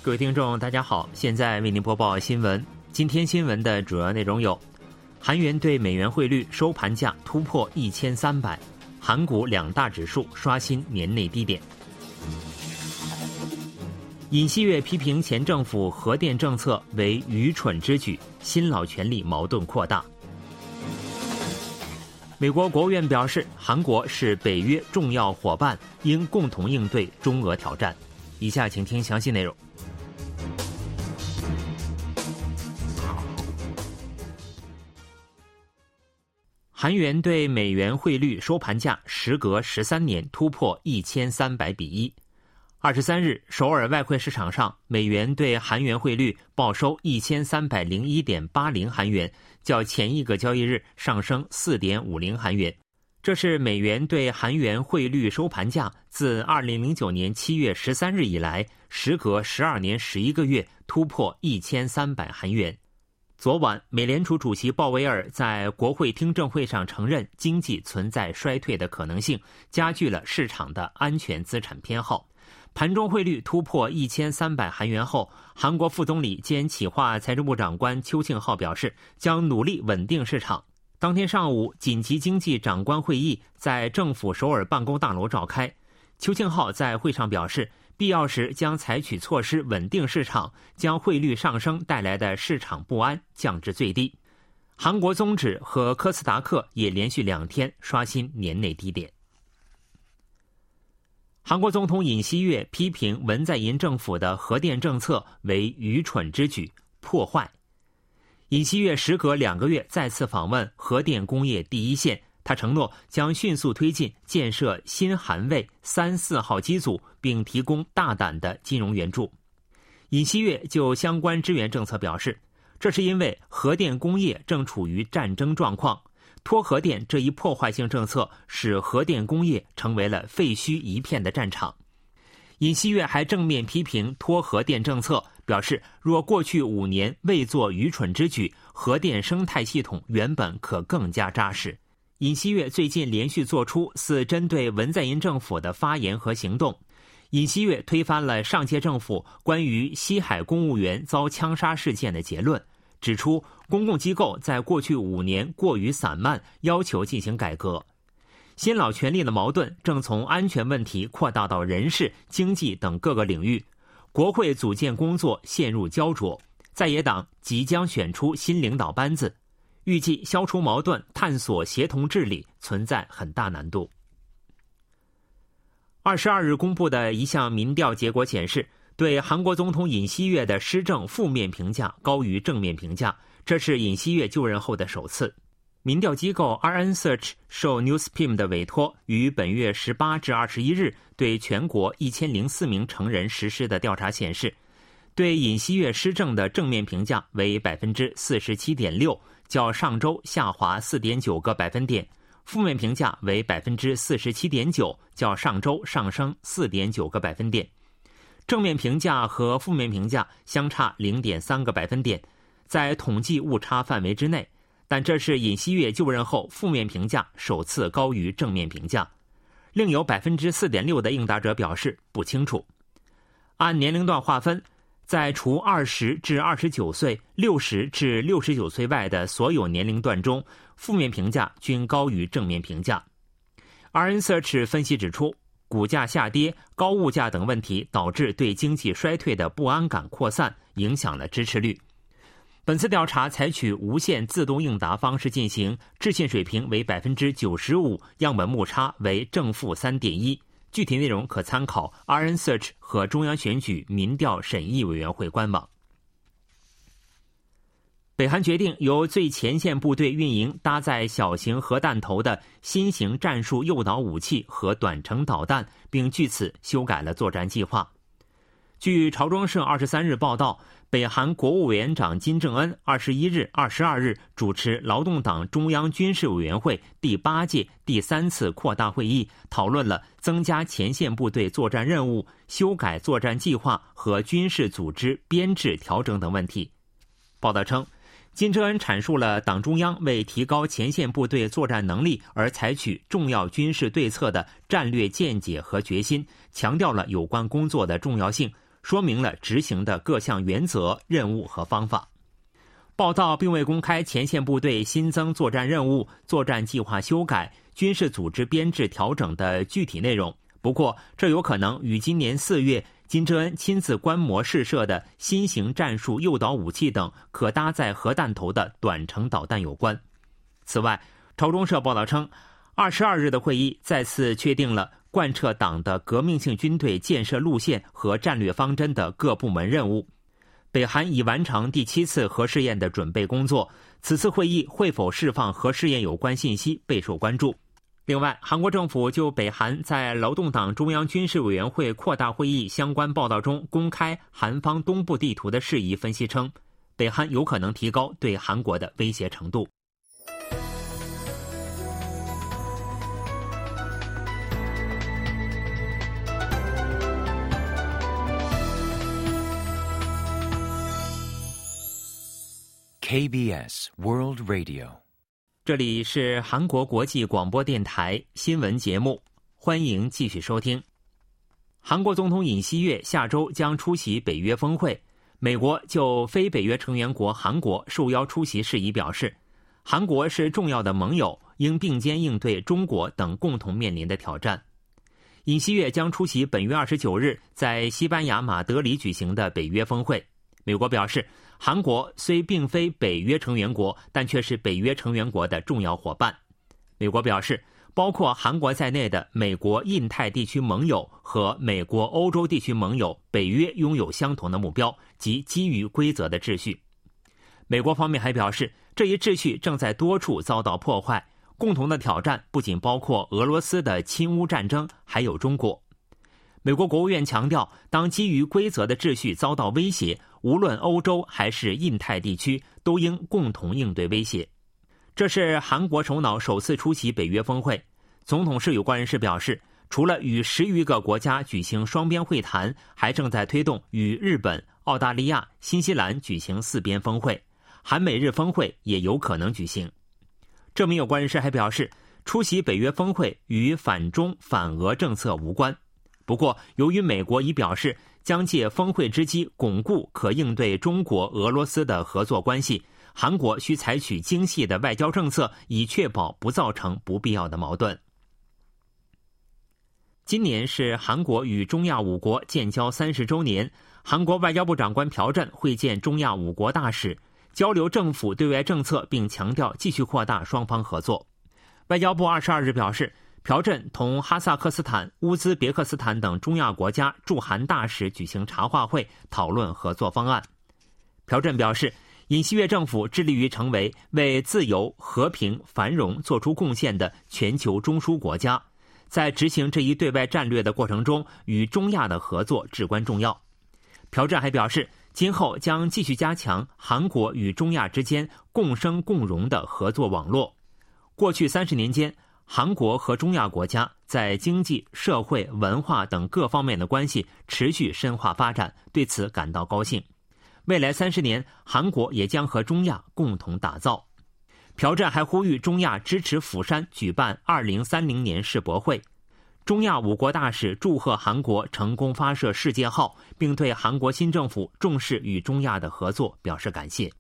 各位听众大家好，现在为您播报新闻。今天新闻的主要内容有：韩元对美元汇率收盘价突破1300，韩股两大指数刷新年内低点。尹锡悦批评前政府核电政策为愚蠢之举，新老权力矛盾扩大。美国国务院表示，韩国是北约重要伙伴，应共同应对中俄挑战。以下请听详细内容。韩元对美元汇率收盘价时隔13年突破1300比1。23日，首尔外汇市场上，美元对韩元汇率报收1301.80韩元，较前一个交易日上升4.50韩元。这是美元对韩元汇率收盘价自2009年7月13日以来，时隔12年11个月突破1300韩元。昨晚，美联储主席鲍威尔在国会听证会上承认经济存在衰退的可能性，加剧了市场的安全资产偏好。盘中汇率突破1300韩元后，韩国副总理兼企划财政部长官邱庆浩表示，将努力稳定市场。当天上午，紧急经济长官会议在政府首尔办公大楼召开。邱庆浩在会上表示，必要时将采取措施稳定市场，将汇率上升带来的市场不安降至最低。韩国综指和科斯达克也连续2天刷新年内低点。韩国总统尹锡悦批评文在寅政府的核电政策为愚蠢之举，破坏。尹锡悦时隔2个月再次访问核电工业第一线，他承诺将迅速推进建设新韩卫3、4号机组，并提供大胆的金融援助。尹锡悦就相关支援政策表示，这是因为核电工业正处于战争状况，脱核电这一破坏性政策使核电工业成为了废墟一片的战场。尹锡悦还正面批评脱核电政策，表示若过去5年未做愚蠢之举，核电生态系统原本可更加扎实。尹锡悦最近连续做出似针对文在寅政府的发言和行动。尹锡悦推翻了上届政府关于西海公务员遭枪杀事件的结论，指出公共机构在过去5年过于散漫，要求进行改革。新老权力的矛盾正从安全问题扩大到人事、经济等各个领域，国会组建工作陷入焦灼，在野党即将选出新领导班子，预计消除矛盾、探索协同治理存在很大难度。22日公布的一项民调结果显示，对韩国总统尹锡悦的施政负面评价高于正面评价，这是尹锡悦就任后的首次。民调机构 RN Search 受 Newspim 的委托，于本月18至21日对全国1004名成人实施的调查显示，对尹锡悦施政的正面评价为 47.6%， 较上周下滑 4.9 个百分点；负面评价为 47.9%， 较上周上升 4.9 个百分点。正面评价和负面评价相差 0.3 个百分点，在统计误差范围之内，但这是尹锡悦就任后负面评价首次高于正面评价。另有 4.6% 的应答者表示不清楚。按年龄段划分，在除20至29岁、60至69岁外的所有年龄段中，负面评价均高于正面评价。RN Search 分析指出，股价下跌、高物价等问题导致对经济衰退的不安感扩散，影响了支持率。本次调查采取无线自动应答方式进行，置信水平为 95%， 样本误差为正负 3.1。 具体内容可参考 RN Search 和中央选举民调审议委员会官网。北韩决定由最前线部队运营搭载小型核弹头的新型战术诱导武器和短程导弹，并据此修改了作战计划。据朝中社23日报道，北韩国务委员长金正恩21日、22日主持劳动党中央军事委员会第8届第3次扩大会议，讨论了增加前线部队作战任务、修改作战计划和军事组织编制调整等问题。报道称，金正恩阐述了党中央为提高前线部队作战能力而采取重要军事对策的战略见解和决心，强调了有关工作的重要性， 说明了执行的各项原则、任务和方法。报道并未公开前线部队新增作战任务、作战计划修改、军事组织编制调整的具体内容。不过，这有可能与今年4月金正恩亲自观摩试射的新型战术诱导武器等可搭载核弹头的短程导弹有关。此外，朝中社报道称，22日的会议再次确定了贯彻党的革命性军队建设路线和战略方针的各部门任务。北韩已完成第7次核试验的准备工作，此次会议会否释放核试验有关信息备受关注。另外，韩国政府就北韩在劳动党中央军事委员会扩大会议相关报道中公开韩方东部地图的事宜分析称，北韩有可能提高对韩国的威胁程度。 KBS World Radio， 这里是韩国国际广播电台新闻节目，欢迎继续收听。韩国总统尹锡悦下周将出席北约峰会，美国就非北约成员国韩国受邀出席事宜表示，韩国是重要的盟友，应并肩应对中国等共同面临的挑战。尹锡悦将出席本月29日在西班牙马德里举行的北约峰会。美国表示，韩国虽并非北约成员国，但却是北约成员国的重要伙伴。美国表示，包括韩国在内的美国印太地区盟友和美国欧洲地区盟友，北约拥有相同的目标，即基于规则的秩序。美国方面还表示，这一秩序正在多处遭到破坏，共同的挑战不仅包括俄罗斯的侵乌战争，还有中国。美国国务院强调，当基于规则的秩序遭到威胁，无论欧洲还是印太地区，都应共同应对威胁。这是韩国首脑首次出席北约峰会。总统室有关人士表示，除了与10余个国家举行双边会谈，还正在推动与日本、澳大利亚、新西兰举行4边峰会，韩美日峰会也有可能举行。这名有关人士还表示，出席北约峰会与反中反俄政策无关。不过，由于美国已表示将借峰会之机巩固可应对中国、俄罗斯的合作关系，韩国需采取精细的外交政策，以确保不造成不必要的矛盾。今年是韩国与中亚5国建交30周年，韩国外交部长官朴振会见中亚5国大使，交流政府对外政策，并强调继续扩大双方合作。外交部22日表示，朴振同哈萨克斯坦、乌兹别克斯坦等中亚国家驻韩大使举行茶话会，讨论合作方案。朴振表示，尹锡悦政府致力于成为为自由、和平、繁荣做出贡献的全球中枢国家，在执行这一对外战略的过程中，与中亚的合作至关重要。朴振还表示，今后将继续加强韩国与中亚之间共生共荣的合作网络。过去30年间，韩国和中亚国家在经济、社会、文化等各方面的关系持续深化发展，对此感到高兴。未来30年，韩国也将和中亚共同打造。朴振还呼吁中亚支持釜山举办2030年世博会。中亚5国大使祝贺韩国成功发射世界号，并对韩国新政府重视与中亚的合作表示感谢。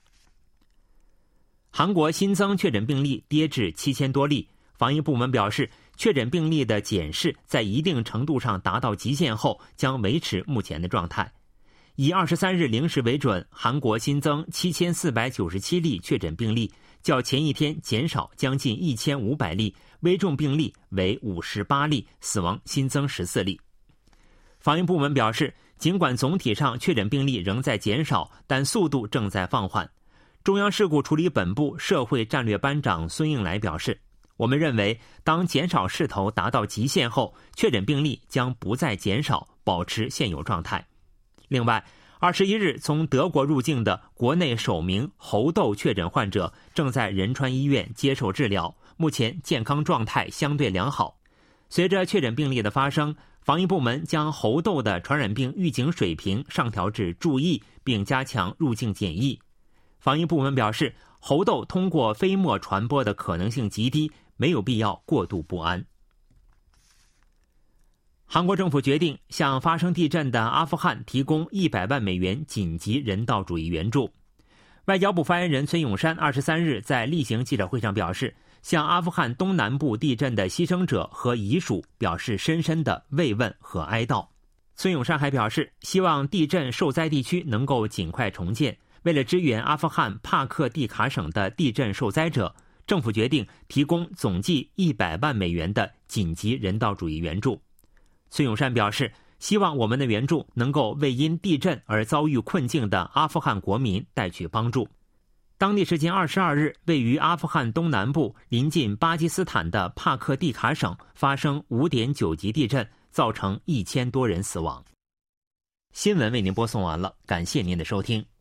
韩国新增确诊病例跌至7000多例，防疫部门表示，确诊病例的检视在一定程度上达到极限后，将维持目前的状态。以23日0时为准，韩国新增7497例确诊病例，较前一天减少将近1500例，危重病例为58例，死亡新增14例。防疫部门表示，尽管总体上确诊病例仍在减少，但速度正在放缓。中央事故处理本部社会战略班长孙应来表示，我们认为，当减少势头达到极限后，确诊病例将不再减少，保持现有状态。另外，21日从德国入境的国内首名猴痘确诊患者正在仁川医院接受治疗，目前健康状态相对良好。随着确诊病例的发生，防疫部门将猴痘的传染病预警水平上调至注意，并加强入境检疫。防疫部门表示，猴痘通过飞沫传播的可能性极低，没有必要过度不安。 韩国政府决定向发生地震的阿富汗提供100万美元紧急人道主义援助。外交部发言人孙永山23日在例行记者会上表示，向阿富汗东南部地震的牺牲者和遗属表示深深的慰问和哀悼。孙永山还表示，希望地震受灾地区能够尽快重建。为了支援阿富汗帕克蒂卡省的地震受灾者，政府决定提供总计100万美元的紧急人道主义援助。孙永山表示，希望我们的援助能够为因地震而遭遇困境的阿富汗国民带去帮助。当地时间22日，位于阿富汗东南部临近巴基斯坦的帕克蒂卡省发生5.9级地震，造成1000多人死亡。新闻为您播送完了，感谢您的收听。